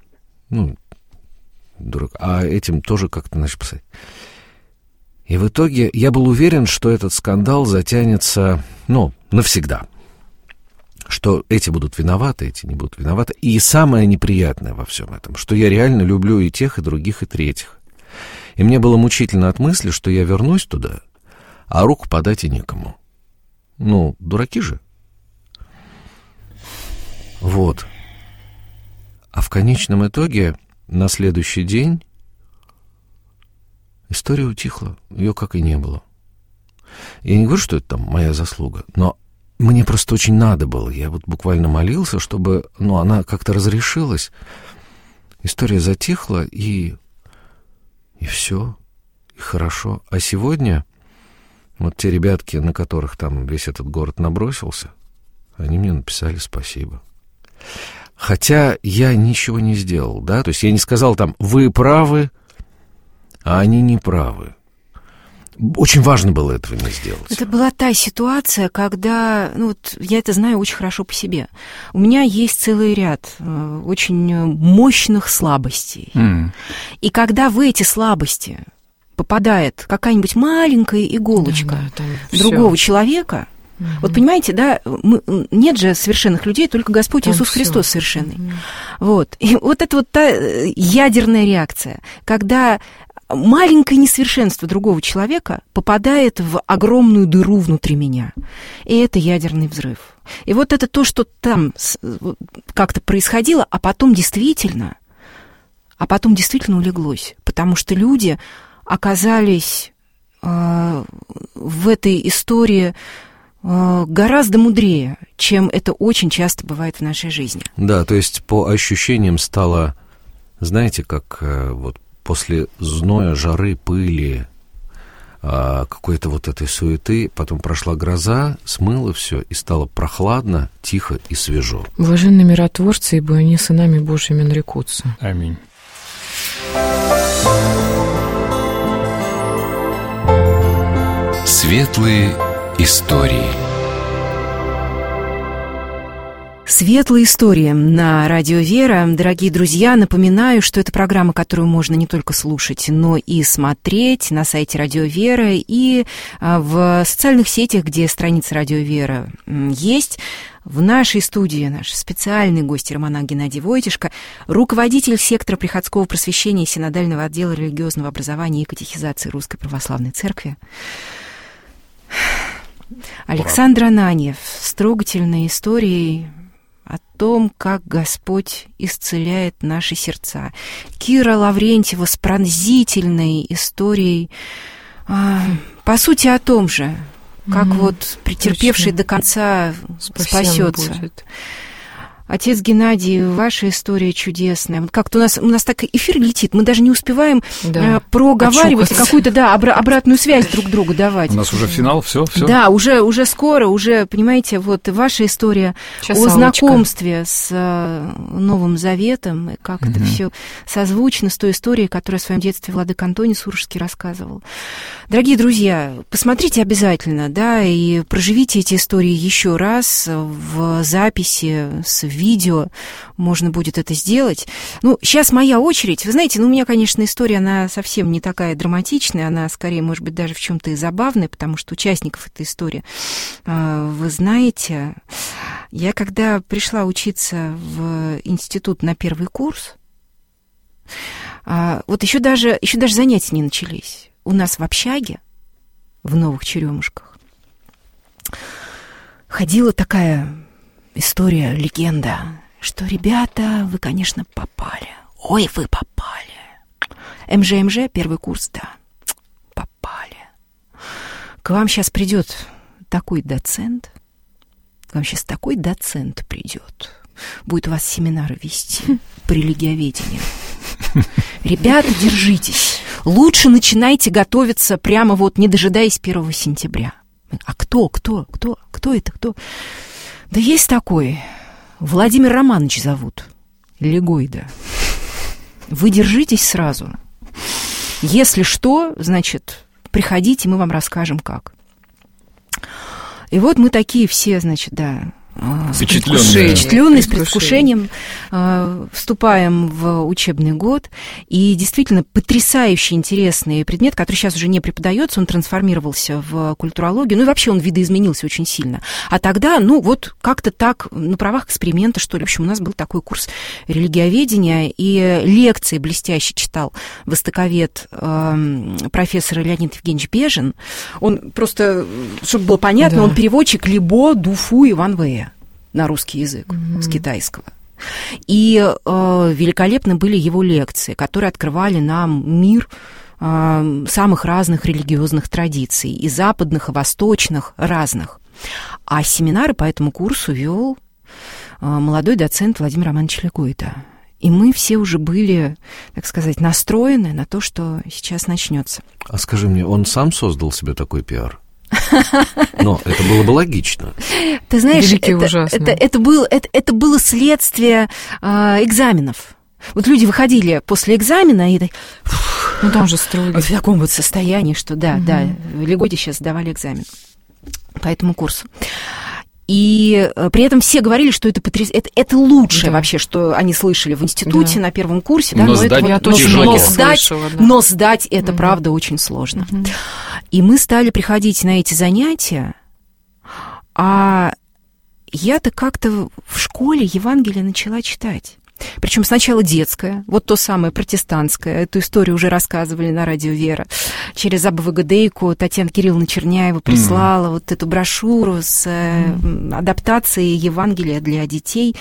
Ну, дурак. А этим тоже как-то начали писать. И в итоге я был уверен, что этот скандал затянется, ну, навсегда. Что эти будут виноваты, эти не будут виноваты. И самое неприятное во всем этом, что я реально люблю и тех, и других, и третьих. И мне было мучительно от мысли, что я вернусь туда, а руку подать и некому. Ну, дураки же. Вот. А в конечном итоге, на следующий день, история утихла. Ее как и не было. Я не говорю, что это там моя заслуга, но мне просто очень надо было. Я вот буквально молился, чтобы, ну, она как-то разрешилась. История затихла, и... И все. И хорошо. А сегодня вот те ребятки, на которых там весь этот город набросился, они мне написали спасибо. Хотя я ничего не сделал, да? То есть я не сказал там, вы правы, а они не правы. Очень важно было этого не сделать. Это была та ситуация, когда, ну вот я это знаю очень хорошо по себе. У меня есть целый ряд э, очень мощных слабостей. Mm. И когда в эти слабости попадает какая-нибудь маленькая иголочка да, да, другого всё. человека, mm-hmm. вот понимаете, да, мы, нет же совершенных людей, только Господь там Иисус всё. Христос совершенный. Mm-hmm. Вот. И вот это вот та ядерная реакция, когда маленькое несовершенство другого человека попадает в огромную дыру внутри меня. И это ядерный взрыв. И вот это то, что там как-то происходило, а потом действительно, а потом действительно улеглось. Потому что люди оказались э, в этой истории э, гораздо мудрее, чем это очень часто бывает в нашей жизни. Да, то есть по ощущениям стало, знаете, как э, вот после зноя, жары, пыли, какой-то вот этой суеты, потом прошла гроза, смыло все, и стало прохладно, тихо и свежо. Блаженны миротворцы, ибо они сынами Божьими нарекутся. Аминь. Светлые истории. Светлые истории на Радио Вера. Дорогие друзья, напоминаю, что это программа, которую можно не только слушать, но и смотреть на сайте Радио Вера и в социальных сетях, где страница Радио Вера есть. В нашей студии наш специальный гость иеромонах Геннадий Войтишко, руководитель сектора приходского просвещения и синодального отдела религиозного образования и катехизации Русской Православной Церкви. Александр Ананьев с трогательной историей о том, как Господь исцеляет наши сердца. Кира Лаврентьева с пронзительной историей, по сути, о том же, как mm-hmm. вот претерпевший Точно. До конца спасется. Будет. Отец Геннадий, ваша история чудесная. Вот как-то у нас, у нас так эфир летит, мы даже не успеваем да. проговаривать, Очукаться. Какую-то да, обра- обратную связь друг другу давать. У нас уже финал, все, все. Да, уже, уже скоро, уже, понимаете, вот ваша история Сейчас о знакомстве с Новым Заветом, и как угу. это все созвучно с той историей, которую в своем детстве владыка Антоний Сурожский рассказывал. Дорогие друзья, посмотрите обязательно, да, и проживите эти истории еще раз в записи с видео, можно будет это сделать. Ну, сейчас моя очередь. Вы знаете, ну, у меня, конечно, история, она совсем не такая драматичная, она, скорее, может быть, даже в чем-то и забавная, потому что участников этой истории, вы знаете, я когда пришла учиться в институт на первый курс, вот еще даже, еще даже занятия не начались. У нас в общаге, в Новых Черемушках, ходила такая история, легенда, что, ребята, вы, конечно, попали. Ой, вы попали. МЖ-МЖ, первый курс, да, попали. К вам сейчас придет такой доцент, к вам сейчас такой доцент придет, будет у вас семинары вести по религиоведению. Ребята, держитесь. Лучше начинайте готовиться прямо вот, не дожидаясь первого сентября. А кто, кто, кто, кто это, кто? Да есть такой, Владимир Романович зовут, Легойда. Вы держитесь сразу. Если что, значит, приходите, мы вам расскажем, как. И вот мы такие все, значит, да, Впечатленные. Впечатленные, с предвкушением э, вступаем в учебный год. И действительно потрясающе интересный предмет, который сейчас уже не преподается, он трансформировался в культурологию. Ну и вообще он видоизменился очень сильно. А тогда, ну вот как-то так, на правах эксперимента, что ли. В общем, у нас был такой курс религиоведения, и лекции блестяще читал востоковед э, профессор Леонид Евгеньевич Бежин. Он просто, чтобы было понятно, да. он переводчик Либо, Дуфу и Ван Вэя на русский язык mm-hmm. с китайского. И э, великолепны были его лекции, которые открывали нам мир э, самых разных религиозных традиций, и западных, и восточных, разных. А семинары по этому курсу вел э, молодой доцент Владимир Романович Легойда. И мы все уже были, так сказать, настроены на то, что сейчас начнется. А скажи мне, он сам создал себе такой пиар? Но это было бы логично. Ты знаешь, это, это, это, был, это, это было следствие э, экзаменов. Вот люди выходили после экзамена и ну, там же строили. В таком вот состоянии, что да, угу. да, Легойде сейчас сдавали экзамен по этому курсу. И при этом все говорили, что это, потряс... это, это лучшее да. вообще, что они слышали в институте да. на первом курсе. Да, но, но, сдать, это вот, но, но, сдать, слышала, да. но сдать это, угу. правда, очень сложно. Угу. И мы стали приходить на эти занятия, а я-то как-то в школе Евангелие начала читать. Причем сначала детское, вот то самое протестантское, эту историю уже рассказывали на радио «Вера». Через Абба Вагадейку Татьяна Кирилловна Черняева прислала mm-hmm. вот эту брошюру с mm-hmm. адаптацией Евангелия для детей.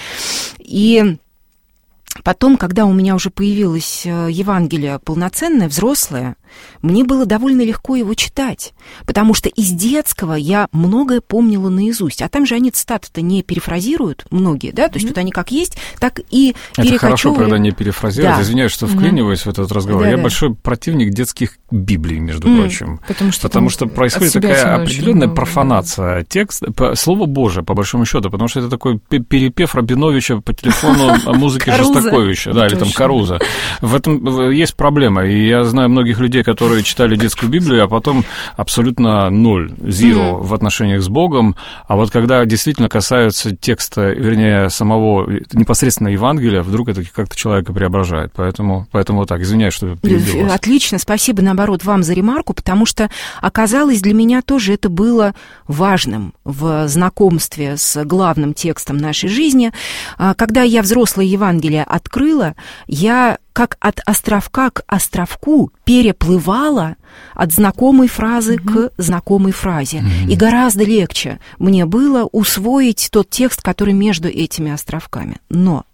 И потом, когда у меня уже появилось Евангелие полноценное, взрослое, мне было довольно легко его читать, потому что из детского я многое помнила наизусть. А там же они цитаты-то не перефразируют, многие, да, то есть mm-hmm. вот они как есть, так и перекочевывали. Это хорошо, когда не перефразируют. Да. Извиняюсь, что вклиниваюсь mm-hmm. в этот разговор. Да, я да. большой противник детских Библий, между mm-hmm. прочим. Потому что, потому что происходит такая определенная профанация да. текста, Слово Божие, по большому счету, потому что это такой перепев Рабиновича по телефону музыки Шостаковича, да, или там Каруза. В этом есть проблема, и я знаю многих людей, которые читали детскую Библию, а потом абсолютно ноль, зеро mm-hmm. в отношениях с Богом. А вот когда действительно касаются текста, вернее, самого непосредственно Евангелия, вдруг это как-то человека преображает. Поэтому, поэтому вот так, извиняюсь, что перебил вас. Отлично, спасибо, наоборот, вам за ремарку, потому что оказалось, для меня тоже это было важным в знакомстве с главным текстом нашей жизни. Когда я взрослое Евангелие открыла, я как от островка к островку переплывала от знакомой фразы mm-hmm. к знакомой фразе. Mm-hmm. И гораздо легче мне было усвоить тот текст, который между этими островками. Но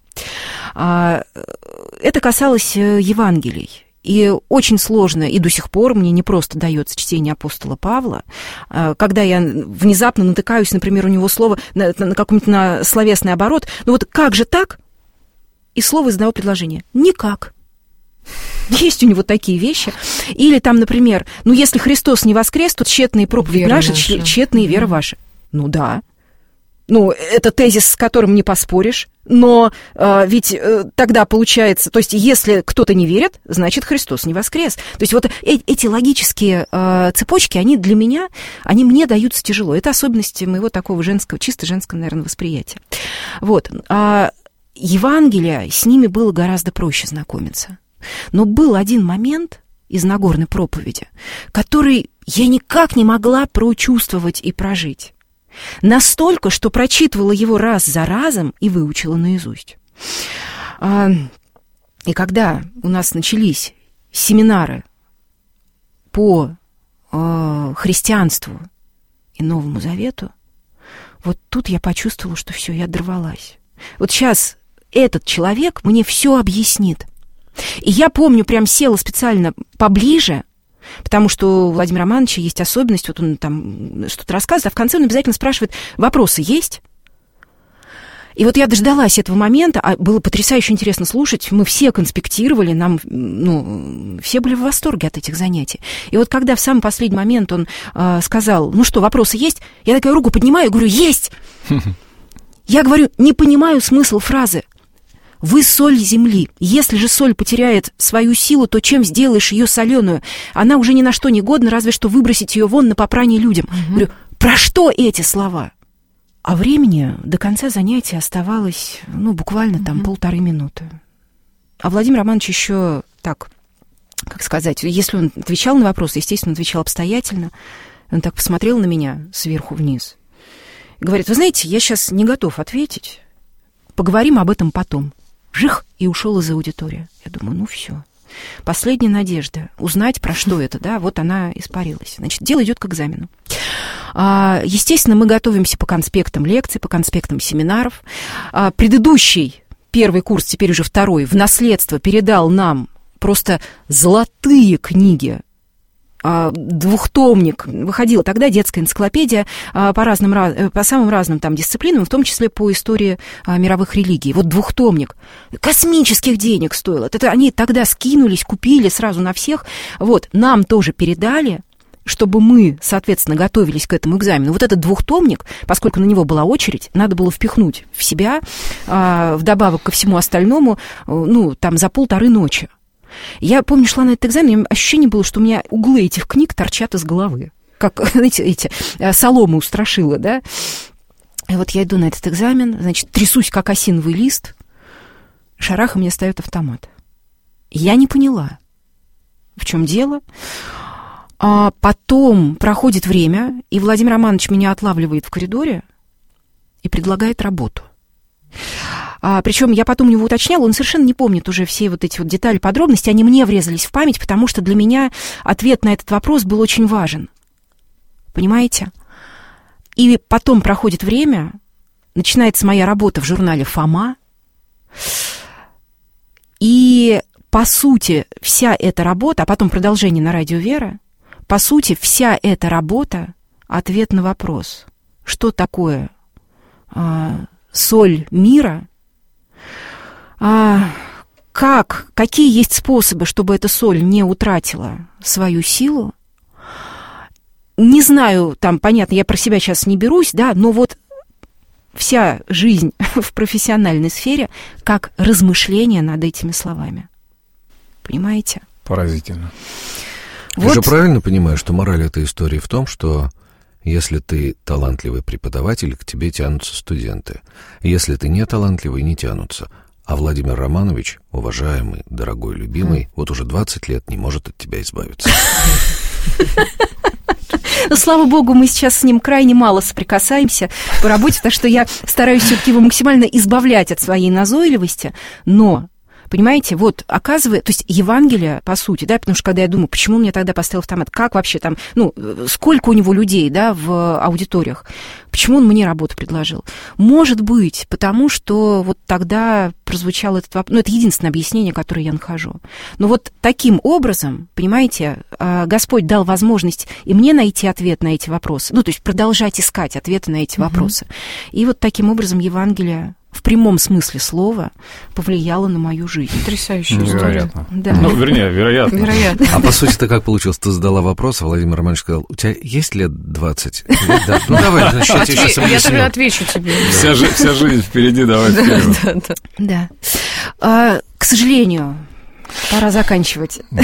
а, это касалось Евангелий. И очень сложно, и до сих пор мне не просто дается чтение апостола Павла, когда я внезапно натыкаюсь, например, у него слово на, на какой-нибудь на словесный оборот. Ну вот как же так? И слово из одного предложения. Никак. Есть у него такие вещи. Или там, например, ну, если Христос не воскрес, то тщетные проповеди наши, наша. тщетные mm-hmm. вера ваша. Ну, да. Ну, это тезис, с которым не поспоришь. Но э, ведь э, тогда получается... То есть, если кто-то не верит, значит, Христос не воскрес. То есть, вот э- эти логические э, цепочки, они для меня, они мне даются тяжело. Это особенности моего такого женского, чисто женского, наверное, восприятия. Вот. А Евангелие, с ними было гораздо проще знакомиться. Но был один момент из Нагорной проповеди, который я никак не могла прочувствовать и прожить. Настолько, что прочитывала его раз за разом и выучила наизусть. И когда у нас начались семинары по христианству и Новому Завету, вот тут я почувствовала, что все, я дорвалась. Вот сейчас этот человек мне все объяснит. И я помню, прям села специально поближе, потому что у Владимира Романовича есть особенность, вот он там что-то рассказывает, а в конце он обязательно спрашивает, вопросы есть? И вот я дождалась этого момента, а было потрясающе интересно слушать, мы все конспектировали, нам, ну, все были в восторге от этих занятий. И вот когда в самый последний момент он э, сказал, ну что, вопросы есть? Я такая руку поднимаю и говорю, есть! Я говорю, не понимаю смысл фразы. Вы соль земли. Если же соль потеряет свою силу, то чем сделаешь ее соленую? Она уже ни на что не годна, разве что выбросить ее вон на попрание людям. Угу. Говорю, про что эти слова? А времени до конца занятия оставалось, ну, буквально там mm-hmm. полторы минуты. А Владимир Романович еще так, как сказать, если он отвечал на вопросы, естественно, он отвечал обстоятельно. Он так посмотрел на меня сверху вниз. Говорит: вы знаете, я сейчас не готов ответить. Поговорим об этом потом. Жих, и ушел из аудитории. Я думаю, ну все. Последняя надежда узнать, про что это, да, вот она испарилась. Значит, дело идет к экзамену. Естественно, мы готовимся по конспектам лекций, по конспектам семинаров. Предыдущий, первый курс, теперь уже второй, в наследство передал нам просто золотые книги. Двухтомник. Выходила тогда детская энциклопедия по, разным, по самым разным там дисциплинам, в том числе по истории мировых религий. Вот двухтомник. Космических денег стоил. Это они тогда скинулись, купили сразу на всех. Вот, нам тоже передали, чтобы мы, соответственно, готовились к этому экзамену. Вот этот двухтомник, поскольку на него была очередь, надо было впихнуть в себя, вдобавок ко всему остальному, ну, там, за полторы ночи. Я помню, шла на этот экзамен, ощущение было, что у меня углы этих книг торчат из головы. Как, знаете, эти соломы у страшила, да? И вот я иду на этот экзамен, значит, трясусь, как осиновый лист, шарахом мне ставят автомат. Я не поняла, в чем дело. А потом проходит время, и Владимир Романович меня отлавливает в коридоре и предлагает работу. А, причем я потом у него уточняла, он совершенно не помнит уже все вот эти вот детали, подробности, они мне врезались в память, потому что для меня ответ на этот вопрос был очень важен. Понимаете? И потом проходит время, начинается моя работа в журнале «Фома», и, по сути, вся эта работа, а потом продолжение на радио «Вера», по сути, вся эта работа — ответ на вопрос, что такое а, соль мира, а, как, какие есть способы, чтобы эта соль не утратила свою силу. Не знаю, там, понятно, я про себя сейчас не берусь, да, но вот вся жизнь в профессиональной сфере как размышление над этими словами. Понимаете? Поразительно. Вот. Я же правильно понимаю, что мораль этой истории в том, что если ты талантливый преподаватель, к тебе тянутся студенты. Если ты не талантливый, не тянутся. А Владимир Романович, уважаемый, дорогой, любимый, mm. вот уже двадцать лет не может от тебя избавиться. Но, слава богу, мы сейчас с ним крайне мало соприкасаемся по работе, так что я стараюсь все-таки его максимально избавлять от своей назойливости, но... Понимаете, вот, оказывается, то есть Евангелие, по сути, да, потому что когда я думаю, почему мне тогда поставил автомат, как вообще там, ну, сколько у него людей, да, в аудиториях, почему он мне работу предложил? Может быть, потому что вот тогда прозвучал этот вопрос, ну, это единственное объяснение, которое я нахожу. Но вот таким образом, понимаете, Господь дал возможность и мне найти ответ на эти вопросы, ну, то есть продолжать искать ответы на эти угу. вопросы. И вот таким образом Евангелие в прямом смысле слова повлияло на мою жизнь. Потрясающая Невероятно. Да. Ну, вернее, вероятно. Вероятно. А по сути, ты как получилось? Ты задала вопрос, а Владимир Романович сказал, у тебя есть лет двадцать? Да. Ну, давай, значит, я тебе сейчас объясню. Я тогда отвечу тебе. Вся, жи- вся жизнь впереди, давай вперед. Да, да, да. Да. А, к сожалению, пора заканчивать. Да.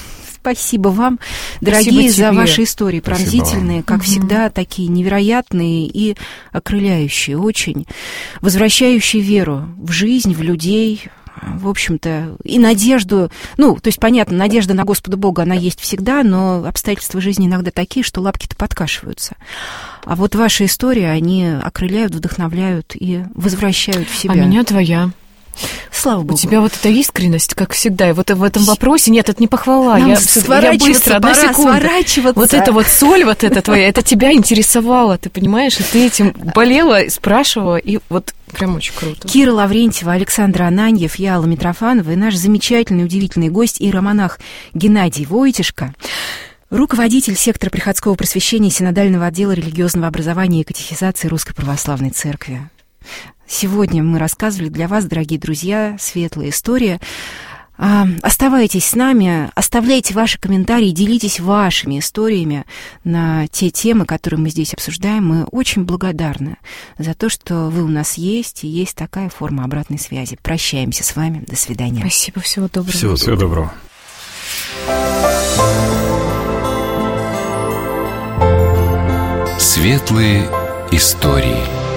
Спасибо вам, дорогие, Спасибо за тебе. ваши истории пронзительные, как угу. всегда, такие невероятные и окрыляющие очень, возвращающие веру в жизнь, в людей, в общем-то, и надежду. Ну, то есть, понятно, надежда на Господа Бога, она есть всегда, но обстоятельства жизни иногда такие, что лапки-то подкашиваются. А вот ваши истории, они окрыляют, вдохновляют и возвращают в себя. А меня твоя. Слава Богу. У тебя вот эта искренность, как всегда, и вот в этом вопросе, нет, это не похвала. Нам я, я быстро, одна пора секунда. Сворачиваться. Вот эта вот соль, вот эта твоя, это тебя интересовало, ты понимаешь, и ты этим болела, спрашивала, и вот прям очень круто. Кира Лаврентьева, Александр Ананьев, я, Алла Митрофанова, и наш замечательный, удивительный гость, иеромонах Геннадий Войтишко, руководитель сектора приходского просвещения Синодального отдела религиозного образования и катехизации Русской Православной Церкви. Сегодня мы рассказывали для вас, дорогие друзья, светлая история. Оставайтесь с нами, оставляйте ваши комментарии, делитесь вашими историями на те темы, которые мы здесь обсуждаем. Мы очень благодарны за то, что вы у нас есть, и есть такая форма обратной связи. Прощаемся с вами. До свидания. Спасибо, всего доброго. Всего, Всего доброго. Светлые истории.